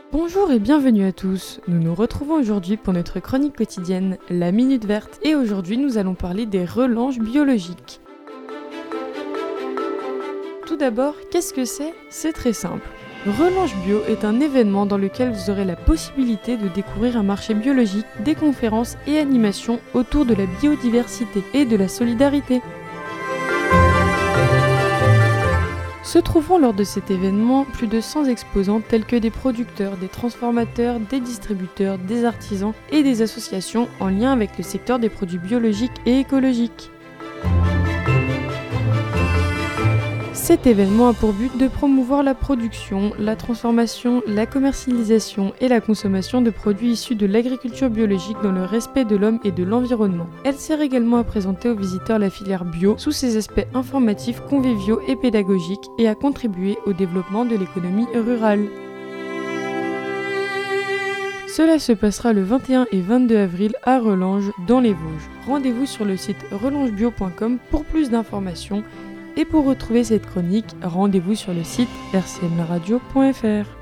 Bonjour et bienvenue à tous. Nous nous retrouvons aujourd'hui pour notre chronique quotidienne, la Minute Verte. Et aujourd'hui, nous allons parler des relanches biologiques. Tout d'abord, qu'est-ce que c'est ? C'est très simple. Relanche Bio est un événement dans lequel vous aurez la possibilité de découvrir un marché biologique, des conférences et animations autour de la biodiversité et de la solidarité. Se trouveront lors de cet événement plus de 100 exposants tels que des producteurs, des transformateurs, des distributeurs, des artisans et des associations en lien avec le secteur des produits biologiques et écologiques. Cet événement a pour but de promouvoir la production, la transformation, la commercialisation et la consommation de produits issus de l'agriculture biologique dans le respect de l'homme et de l'environnement. Elle sert également à présenter aux visiteurs la filière bio sous ses aspects informatifs, conviviaux et pédagogiques et à contribuer au développement de l'économie rurale. Cela se passera le 21 et 22 avril à Relanges, dans les Vosges. Rendez-vous sur le site relangebio.com pour plus d'informations. Et pour retrouver cette chronique, rendez-vous sur le site rcmlaradio.fr.